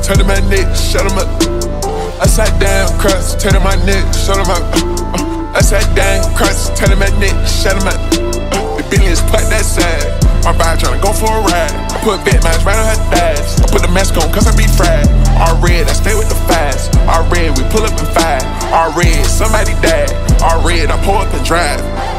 turning my neck, shut him up. Upside down, cross, turning my neck, shut him up. Upside down, cross, turning my neck, shut him up. The billions put that side. My bride tryna go for a ride. I put big mines right on her thighs. I put the mask on cause I be fried. All red, I stay with the fives. All red, we pull up in five. All red, somebody died. All red, I pull up and drive.